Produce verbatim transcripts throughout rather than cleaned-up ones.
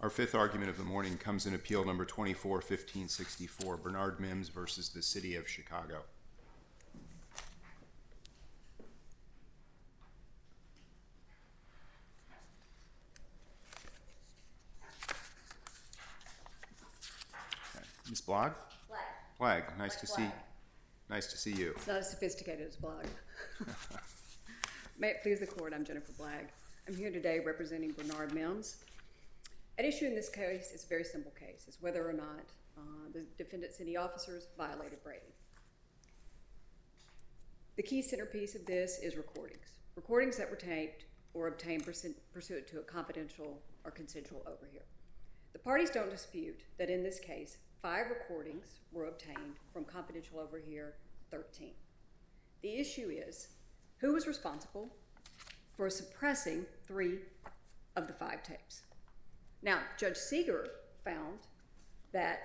Our fifth argument of the morning comes in Appeal Number twenty-four fifteen sixty-four, Bernard Mims versus the City of Chicago. Miz Blagg? Blagg. Blagg, nice like to Blagg. see. Nice to see you. It's not as sophisticated as Blagg. May it please the court, I'm Jennifer Blagg. I'm here today representing Bernard Mims. At issue in this case is a very simple case. It's whether or not uh, the defendant city officers violated Brady. The key centerpiece of this is recordings. Recordings that were taped or obtained pursuant to a confidential or consensual overhear. The parties don't dispute that in this case, five recordings were obtained from confidential overhear thirteen. The issue is, who was responsible for suppressing three of the five tapes? Now, Judge Seeger found that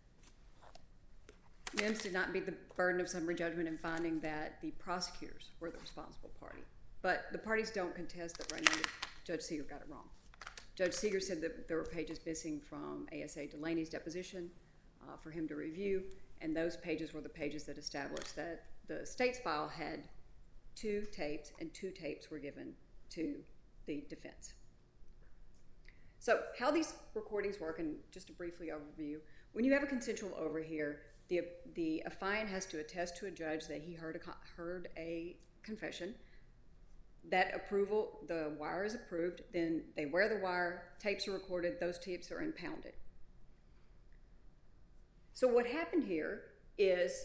Mims did not meet the burden of summary judgment in finding that the prosecutors were the responsible party. But the parties don't contest that right now Judge Seeger got it wrong. Judge Seeger said that there were pages missing from A S A Delaney's deposition uh, for him to review, and those pages were the pages that established that the state's file had two tapes and two tapes were given to the defense. So how these recordings work, and just to briefly overview, when you have a consensual overhear, the, the affiant has to attest to a judge that he heard a, heard a confession. That approval, the wire is approved, then they wear the wire, tapes are recorded, those tapes are impounded. So what happened here is,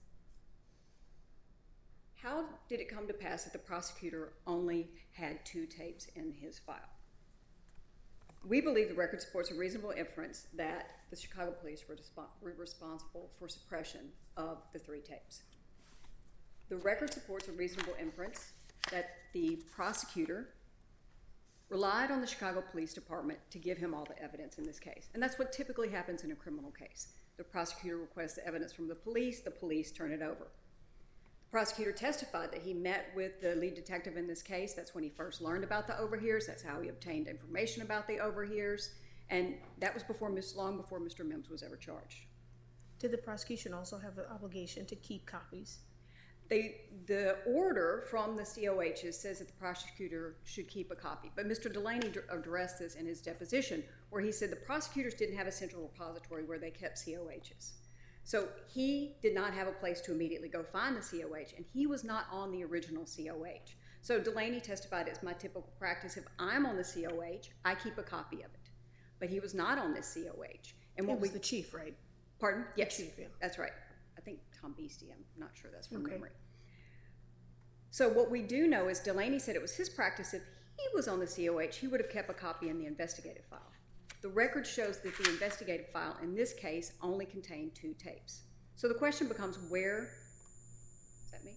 how did it come to pass that the prosecutor only had two tapes in his file? We believe the record supports a reasonable inference that the Chicago police were, were responsible for suppression of the three tapes. The record supports a reasonable inference that the prosecutor relied on the Chicago Police Department to give him all the evidence in this case. And that's what typically happens in a criminal case. The prosecutor requests the evidence from the police, the police turn it over. The prosecutor testified that he met with the lead detective in this case. That's when he first learned about the overhears. That's how he obtained information about the overhears. And that was before long before Mister Mims was ever charged. Did the prosecution also have an obligation to keep copies? They, the order from the C O Hs says that the prosecutor should keep a copy. But Mister Delaney addressed this in his deposition, where he said the prosecutors didn't have a central repository where they kept C O Hs. So he did not have a place to immediately go find the C O H, and he was not on the original C O H. So Delaney testified, it's my typical practice, if I'm on the C O H, I keep a copy of it. But he was not on this C O H. And It what was we, the chief, right? Pardon? The Yes, chief, yeah. That's right. I think Tom Beastie, I'm not sure that's from Okay. memory. So what we do know is Delaney said it was his practice, if he was on the C O H, he would have kept a copy in the investigative file. The record shows that the investigative file in this case only contained two tapes. So the question becomes, where, is that me?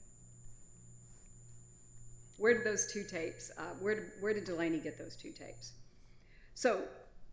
Where did those two tapes, uh, where, did, where did Delaney get those two tapes? So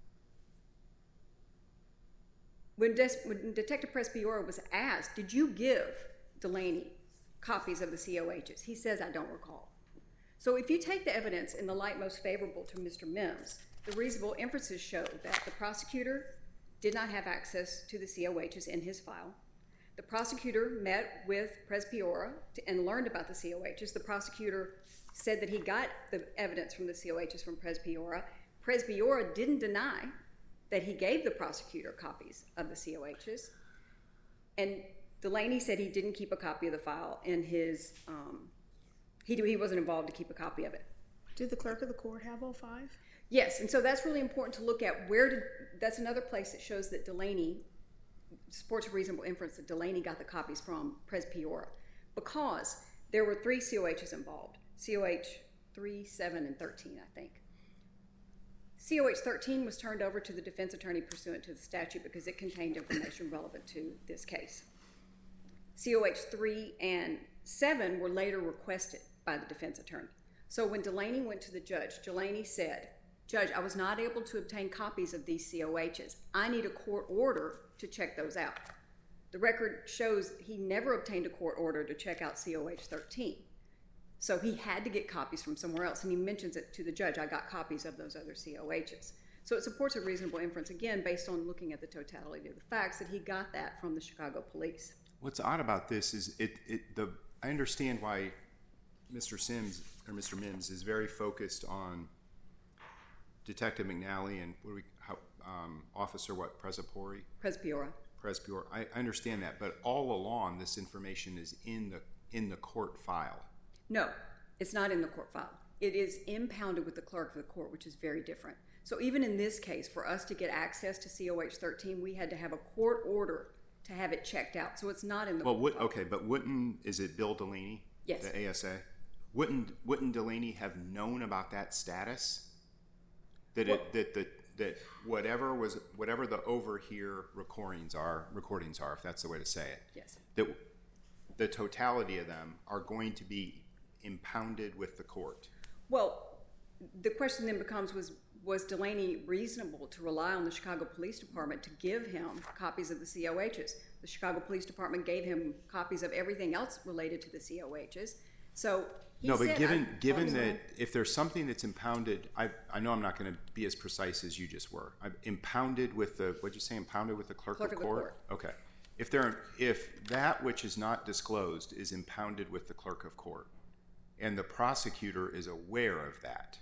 when, Des, when Detective Prespiora was asked, did you give Delaney copies of the C O Hs? He says, I don't recall. So if you take the evidence in the light most favorable to Mister Mims, the reasonable inferences show that the prosecutor did not have access to the C O Hs in his file. The prosecutor met with Prespiora and learned about the C O Hs. The prosecutor said that he got the evidence from the C O Hs from Prespiora. Prespiora didn't deny that he gave the prosecutor copies of the C O Hs. And Delaney said he didn't keep a copy of the file in his, um, he, he wasn't involved to keep a copy of it. Did the clerk of the court have all five? Yes, and so that's really important to look at. Where did, that's another place that shows that Delaney, supports a reasonable inference that Delaney got the copies from Prespiora, because there were three C O Hs involved, C O H three, seven, and thirteen, I think. C O H thirteen was turned over to the defense attorney pursuant to the statute because it contained information relevant to this case. C O H three and seven were later requested by the defense attorney. So when Delaney went to the judge, Delaney said, Judge, I was not able to obtain copies of these C O Hs. I need a court order to check those out. The record shows he never obtained a court order to check out C O H thirteen. So he had to get copies from somewhere else, and he mentions it to the judge, I got copies of those other C O Hs. So it supports a reasonable inference, again, based on looking at the totality of the facts, that he got that from the Chicago police. What's odd about this is it, it the I understand why Mister Sims or Mister Mims is very focused on Detective McNally and what do we how, um, Officer what Presapori Prespiora. Prespiora. I, I understand that, but all along this information is in the in the court file. No, it's not in the court file. It is impounded with the clerk of the court, which is very different. So even in this case, for us to get access to C O H thirteen, we had to have a court order to have it checked out. So it's not in the Well, court would, file. okay, but wouldn't is it Bill Delaney? Yes. The A S A. Wouldn't wouldn't Delaney have known about that status? That Well- it that the that whatever was whatever the overhear recordings are recordings are, if that's the way to say it. Yes. That the totality of them are going to be impounded with the court. Well, the question then becomes, was was Delaney reasonable to rely on the Chicago Police Department to give him copies of the C O Hs? The Chicago Police Department gave him copies of everything else related to the C O Hs. So he No, but said, given I- given I'm that sorry. if there's something that's impounded, I I know I'm not going to be as precise as you just were. I'm impounded with the what'd you say? Impounded with the clerk, Clerk of, of the court? court. Okay. If there if that which is not disclosed is impounded with the clerk of court, and the prosecutor is aware of that,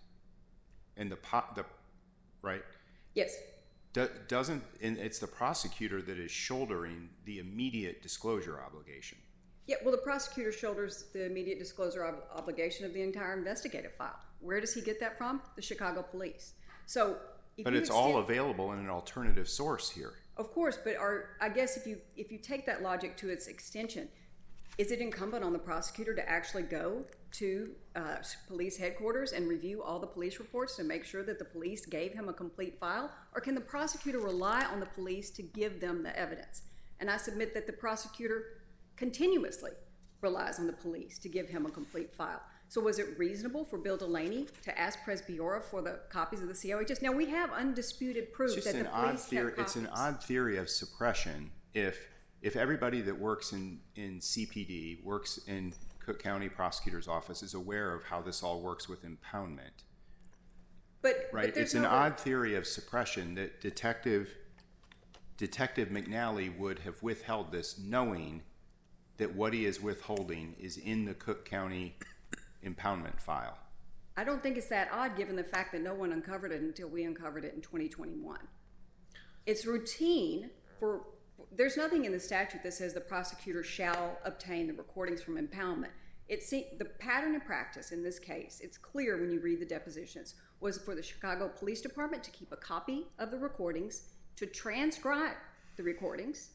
and the po- the right Yes. do, doesn't and it's the prosecutor that is shouldering the immediate disclosure obligation. Yeah, well, the prosecutor shoulders the immediate disclosure ob- obligation of the entire investigative file. Where does he get that from? The Chicago Police. So, if But you it's all extend- available in an alternative source here. Of course, but are, I guess if you if you take that logic to its extension, is it incumbent on the prosecutor to actually go to uh, police headquarters and review all the police reports to make sure that the police gave him a complete file? Or can the prosecutor rely on the police to give them the evidence? And I submit that the prosecutor continuously relies on the police to give him a complete file. So was it reasonable for Bill Delaney to ask Presbyora for the copies of the C O Hs? Now, we have undisputed proof It's that just the an odd police theory. kept It's an copies. odd theory of suppression. If if everybody that works in, in C P D, works in Cook County Prosecutor's Office, is aware of how this all works with impoundment, But, right? but there's It's an no- odd theory of suppression that Detective Detective McNally would have withheld this, knowing that what he is withholding is in the Cook County impoundment file. I don't think it's that odd given the fact that no one uncovered it until we uncovered it in twenty twenty-one. It's routine for, there's nothing in the statute that says the prosecutor shall obtain the recordings from impoundment. It's the pattern of practice in this case, it's clear when you read the depositions, was for the Chicago Police Department to keep a copy of the recordings, to transcribe the recordings,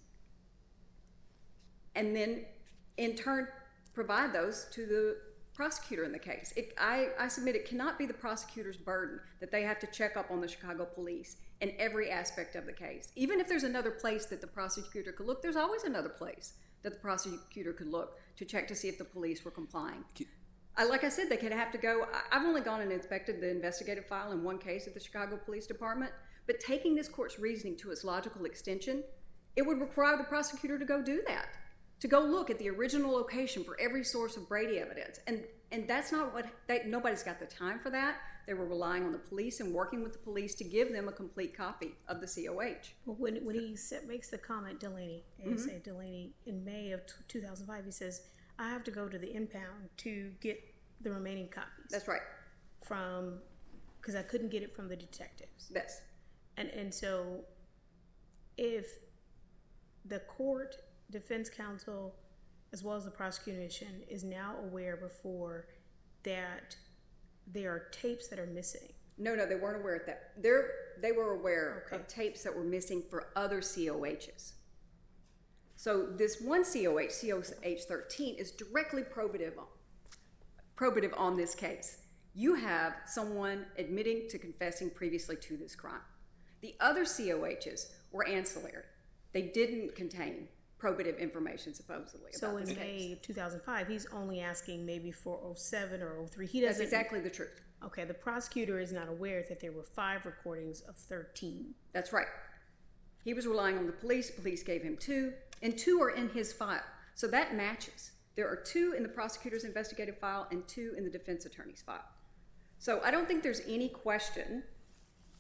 and then in turn provide those to the prosecutor in the case. It, I, I submit it cannot be the prosecutor's burden that they have to check up on the Chicago police in every aspect of the case. Even if there's another place that the prosecutor could look, there's always another place that the prosecutor could look to check to see if the police were complying. I, like I said, they could have to go. I, I've only gone and inspected the investigative file in one case at the Chicago Police Department, but taking this court's reasoning to its logical extension, it would require the prosecutor to go do that, to go look at the original location for every source of Brady evidence. And and that's not what, they, nobody's got the time for that. They were relying on the police and working with the police to give them a complete copy of the C O H. Well, when, when he sa- makes the comment, Delaney, and mm-hmm. said Delaney in May of t- two thousand five, he says, I have to go to the impound to get the remaining copies. That's right. From, because I couldn't get it from the detectives. Yes. And, and so if the court, defense counsel, as well as the prosecution, is now aware before that there are tapes that are missing. No, no, they weren't aware of that. They're, they were aware Okay. of tapes that were missing for other C O Hs. So this one C O H, C O H thirteen, is directly probative on, probative on this case. You have someone admitting to confessing previously to this crime. The other C O Hs were ancillary. They didn't contain probative information, supposedly, So about in this May case. of two thousand five, he's only asking maybe for oh seven or oh three. He That's doesn't. exactly the truth. Okay, the prosecutor is not aware that there were five recordings of thirteen. That's right. He was relying on the police. Police gave him two, and two are in his file. So that matches. There are two in the prosecutor's investigative file and two in the defense attorney's file. So I don't think there's any question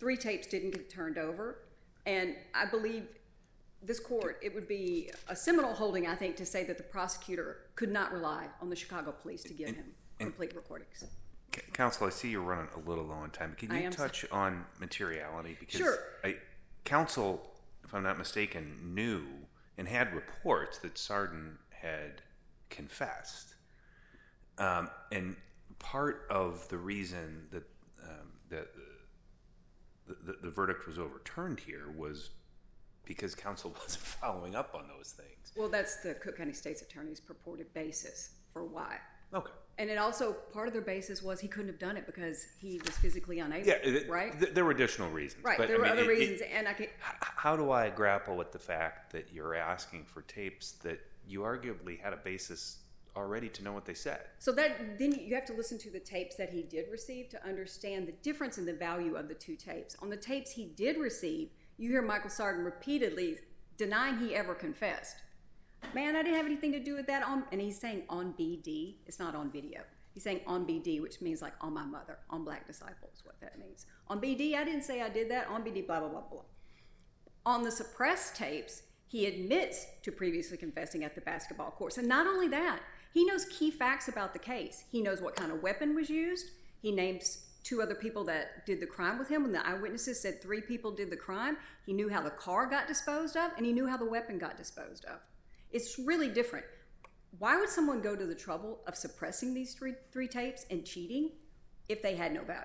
three tapes didn't get turned over. And I believe this court, it would be a seminal holding, I think, to say that the prosecutor could not rely on the Chicago police to give and, him and, complete recordings. Counsel, I see you're running a little low on time. Can you touch so- on materiality? Because sure. I, counsel, if I'm not mistaken, knew and had reports that Sardin had confessed. Um, and part of the reason that um, that the, the, the verdict was overturned here was because counsel wasn't following up on those things. Well, that's the Cook County State's Attorney's purported basis for why. Okay. And it also, part of their basis was he couldn't have done it because he was physically unable, yeah, it, right? Th- there were additional reasons. Right, but, there I were mean, other it, reasons, it, and I could... How do I grapple with the fact that you're asking for tapes that you arguably had a basis already to know what they said? So that then you have to listen to the tapes that he did receive to understand the difference in the value of the two tapes. On the tapes he did receive, you hear Michael Sardin repeatedly denying he ever confessed. Man, I didn't have anything to do with that. On, and he's saying on B D. It's not on video. He's saying on B D, which means like on my mother, on Black Disciples, what that means. On B D, I didn't say I did that. On B D, blah, blah, blah, blah. On the suppressed tapes, he admits to previously confessing at the basketball courts. And not only that, he knows key facts about the case. He knows what kind of weapon was used. He names two other people that did the crime with him. When the eyewitnesses said three people did the crime, he knew how the car got disposed of, and he knew how the weapon got disposed of. It's really different. Why would someone go to the trouble of suppressing these three, three tapes and cheating if they had no value?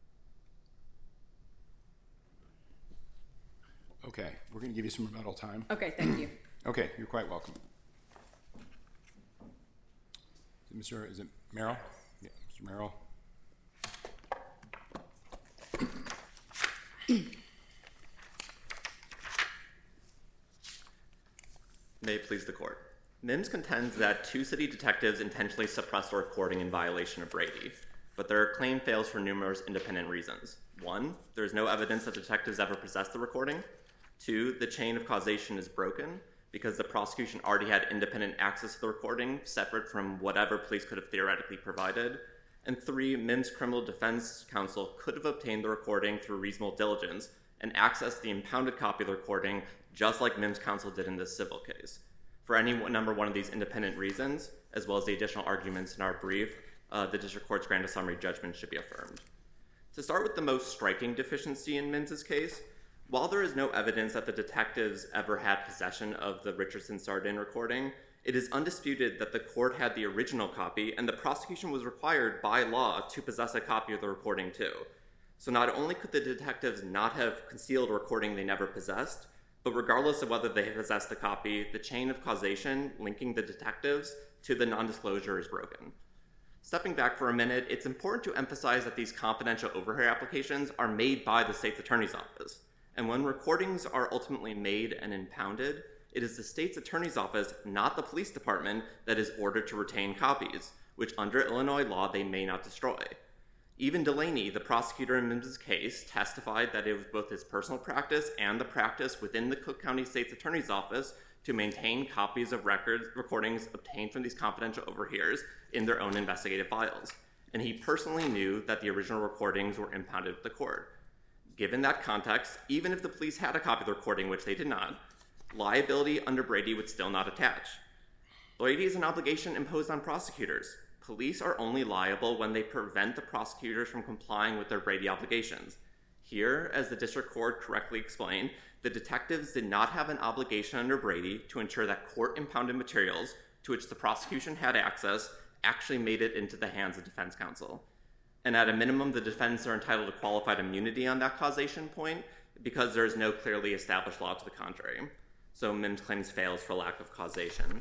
Okay, we're going to give you some rebuttal time. Okay, thank you. Okay, you're quite welcome. Mister Is it Merrill? Yeah, Mister Merrill. May it please the court. Mims contends that two city detectives intentionally suppressed a recording in violation of Brady, but their claim fails for numerous independent reasons. One, there is no evidence that detectives ever possessed the recording. Two, the chain of causation is broken because the prosecution already had independent access to the recording, separate from whatever police could have theoretically provided. And three, Mims' criminal defense counsel could have obtained the recording through reasonable diligence and accessed the impounded copy of the recording just like Mims' counsel did in this civil case. For any number one of these independent reasons, as well as the additional arguments in our brief, uh, the district court's grant of summary judgment should be affirmed. To start with the most striking deficiency in Mims' case, while there is no evidence that the detectives ever had possession of the Richardson-Sardin recording, it is undisputed that the court had the original copy and the prosecution was required by law to possess a copy of the recording too. So not only could the detectives not have concealed a recording they never possessed, but regardless of whether they possessed the copy, the chain of causation linking the detectives to the non-disclosure is broken. Stepping back for a minute, it's important to emphasize that these confidential overhear applications are made by the state's attorney's office. And when recordings are ultimately made and impounded, it is the state's attorney's office, not the police department, that is ordered to retain copies, which under Illinois law they may not destroy. Even Delaney, the prosecutor in Mims' case, testified that it was both his personal practice and the practice within the Cook County State's Attorney's Office to maintain copies of records, recordings obtained from these confidential overhears in their own investigative files. And he personally knew that the original recordings were impounded with the court. Given that context, even if the police had a copy of the recording, which they did not, liability under Brady would still not attach. Brady is an obligation imposed on prosecutors. Police are only liable when they prevent the prosecutors from complying with their Brady obligations. Here, as the district court correctly explained, the detectives did not have an obligation under Brady to ensure that court-impounded materials to which the prosecution had access actually made it into the hands of defense counsel. And at a minimum, the defense are entitled to qualified immunity on that causation point because there is no clearly established law to the contrary. So Mims' claims fails for lack of causation.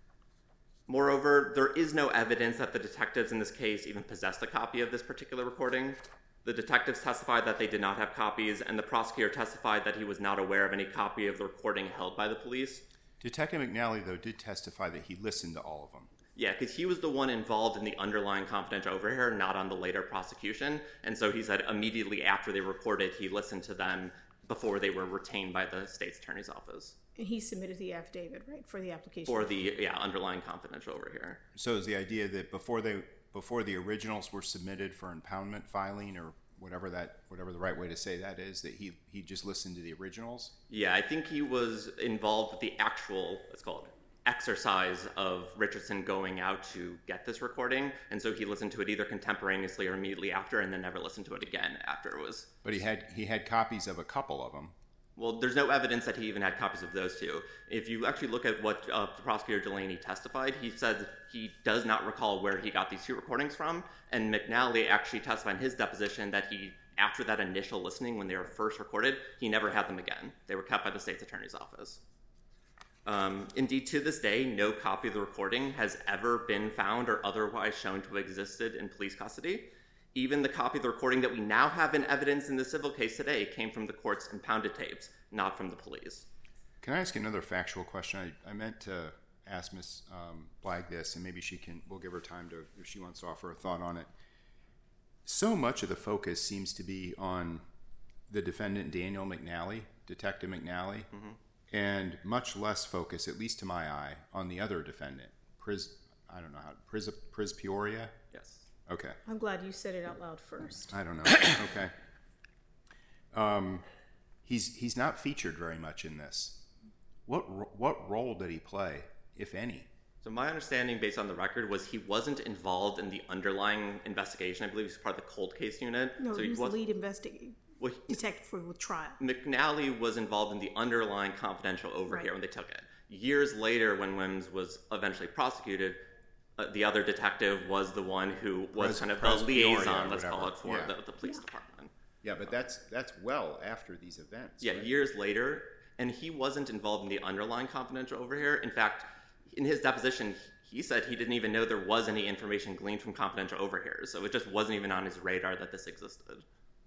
Moreover, there is no evidence that the detectives in this case even possessed a copy of this particular recording. The detectives testified that they did not have copies, and the prosecutor testified that he was not aware of any copy of the recording held by the police. Detective McNally, though, did testify that he listened to all of them. Yeah, because he was the one involved in the underlying confidential overhear, not on the later prosecution. And so he said immediately after they recorded, he listened to them before they were retained by the state's attorney's office. And he submitted the affidavit, right, for the application? For the, yeah, underlying confidential overhear. So is the idea that before they before the originals were submitted for impoundment filing, or whatever that whatever the right way to say that is, that he he just listened to the originals? Yeah, I think he was involved with the actual, let's call it, exercise of Richardson going out to get this recording, and so he listened to it either contemporaneously or immediately after, and then never listened to it again after it was. But he had he had copies of a couple of them. Well, there's no evidence that he even had copies of those two. If you actually look at what uh, the prosecutor Delaney testified, he said he does not recall where he got these two recordings from, and McNally actually testified in his deposition that he, after that initial listening when they were first recorded, he never had them again. They were kept by the state's attorney's office. Um, indeed, to this day, no copy of the recording has ever been found or otherwise shown to have existed in police custody. Even the copy of the recording that we now have in evidence in the civil case today came from the court's impounded tapes, not from the police. Can I ask you another factual question? I, I meant to ask Miz Um, Blagg this, and maybe she can. We'll give her time to, if she wants to offer a thought on it. So much of the focus seems to be on the defendant Daniel McNally, Detective McNally, mm-hmm. and much less focus, at least to my eye, on the other defendant, Pris. I don't know how Pris Pris Peoria. Yes. Okay. I'm glad you said it out loud first. I don't know. Okay. Um, he's he's not featured very much in this. What what role did he play, if any? So my understanding, based on the record, was he wasn't involved in the underlying investigation. I believe he was part of the cold case unit. No, so he he was was the lead investigator, well, detective for the trial. McNally was involved in the underlying confidential overhear Right. when they took it. Years later, when Wims was eventually prosecuted, uh, the other detective was the one who was Pres- kind of Pres the Peoria, liaison, let's whatever. call it, for Yeah. the, the police Yeah. department. Yeah, but that's that's well after these events. Yeah, right? years later, and he wasn't involved in the underlying confidential overhear. In fact, in his deposition, he said he didn't even know there was any information gleaned from confidential overhears, so it just wasn't even on his radar that this existed.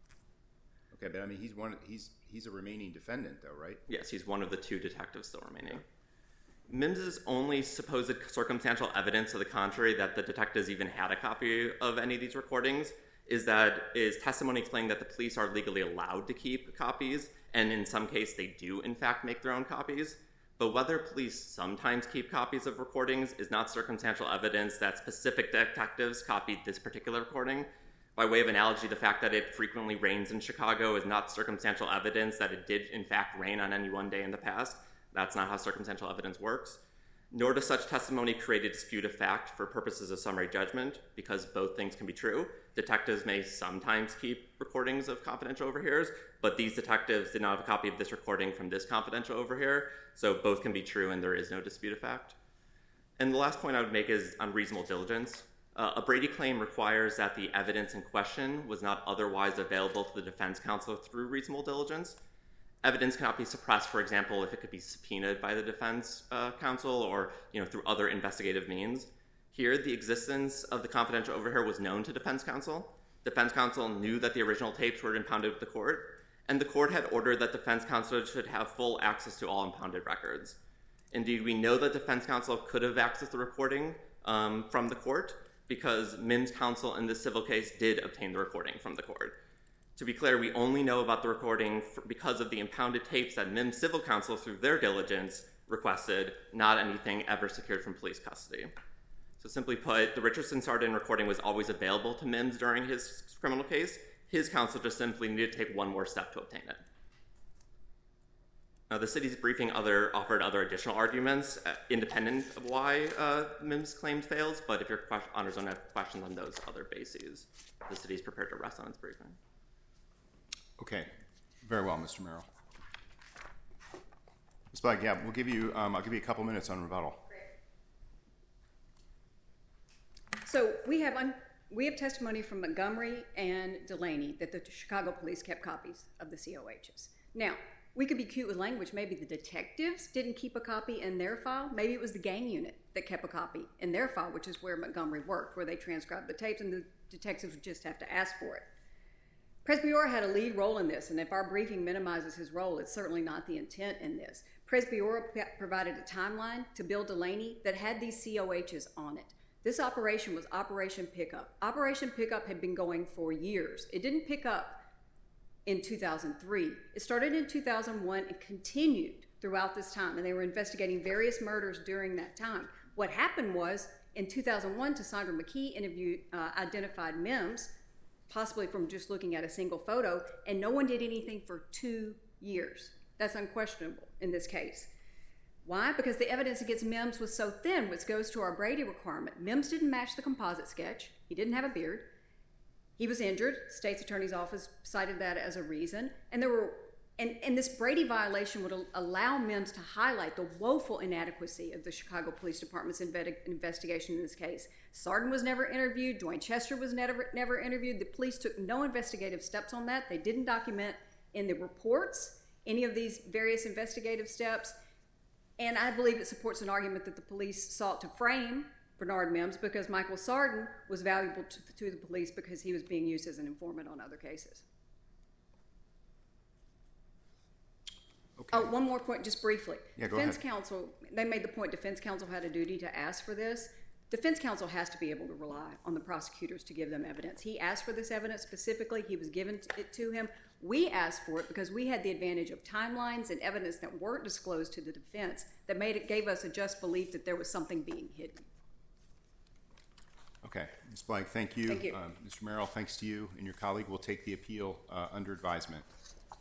Okay, but I mean, he's one. He's he's a remaining defendant, though, right? Yes, he's one of the two detectives still remaining. Mims's only supposed circumstantial evidence to the contrary that the detectives even had a copy of any of these recordings is that is testimony explaining that the police are legally allowed to keep copies, and in some case they do in fact make their own copies. But whether police sometimes keep copies of recordings is not circumstantial evidence that specific detectives copied this particular recording. By way of analogy, the fact that it frequently rains in Chicago is not circumstantial evidence that it did in fact rain on any one day in the past. That's not how circumstantial evidence works. Nor does such testimony create a dispute of fact for purposes of summary judgment, because both things can be true. Detectives may sometimes keep recordings of confidential overhears, but these detectives did not have a copy of this recording from this confidential overhear, so both can be true and there is no dispute of fact. And the last point I would make is on reasonable diligence. Uh, a Brady claim requires that the evidence in question was not otherwise available to the defense counsel through reasonable diligence. Evidence cannot be suppressed, for example, if it could be subpoenaed by the defense uh, counsel or you know, through other investigative means. Here, the existence of the confidential overhear was known to defense counsel. Defense counsel knew that the original tapes were impounded with the court, and the court had ordered that defense counsel should have full access to all impounded records. Indeed, we know that defense counsel could have accessed the recording um, from the court because Mims counsel in this civil case did obtain the recording from the court. To be clear, we only know about the recording for, because of the impounded tapes that Mims civil counsel, through their diligence, requested, not anything ever secured from police custody. So simply put, the Richardson Sardin recording was always available to Mims during his criminal case. His counsel just simply needed to take one more step to obtain it. Now, the city's briefing other, offered other additional arguments, uh, independent of why uh, Mims' claim fails, but if your question, honors don't have questions on those other bases, the city is prepared to rest on its briefing. Okay, very well, Mister Merrill. Miz Blagg, yeah, we'll give you. Um, I'll give you a couple minutes on rebuttal. So we have un- we have testimony from Montgomery and Delaney that the Chicago police kept copies of the C O Hs. Now, we could be cute with language. Maybe the detectives didn't keep a copy in their file. Maybe it was the gang unit that kept a copy in their file, which is where Montgomery worked, where they transcribed the tapes, and the detectives would just have to ask for it. Pres Peoria had a lead role in this, and if our briefing minimizes his role, it's certainly not the intent in this. Pres Peoria provided a timeline to Bill Delaney that had these C O Hs on it. This operation was Operation Pickup. Operation Pickup had been going for years. It didn't pick up in two thousand three. It started in two thousand one and continued throughout this time, and they were investigating various murders during that time. What happened was, in two thousand one, Cassandra McKee interviewed, uh, identified Mims, possibly from just looking at a single photo, and no one did anything for two years. That's unquestionable in this case. Why? Because the evidence against Mims was so thin, which goes to our Brady requirement. Mims didn't match the composite sketch. He didn't have a beard. He was injured. State's Attorney's Office cited that as a reason. And there were, and, and this Brady violation would allow Mims to highlight the woeful inadequacy of the Chicago Police Department's inve- investigation in this case. Sardin was never interviewed. Dwayne Chester was never, never interviewed. The police took no investigative steps on that. They didn't document in the reports any of these various investigative steps. And I believe it supports an argument that the police sought to frame Bernard Mims because Michael Sardin was valuable to, to the police because he was being used as an informant on other cases. Okay. Oh, one more point, just briefly. Yeah, go Defense ahead. counsel, they made the point defense counsel had a duty to ask for this. Defense counsel has to be able to rely on the prosecutors to give them evidence. He asked for this evidence specifically. He was given it to him. We asked for it because we had the advantage of timelines and evidence that weren't disclosed to the defense that made it gave us a just belief that there was something being hidden. Okay, Miz Blake, thank you. Thank you. Um, Mister Merrill, thanks to you and your colleague. We'll take the appeal uh, under advisement.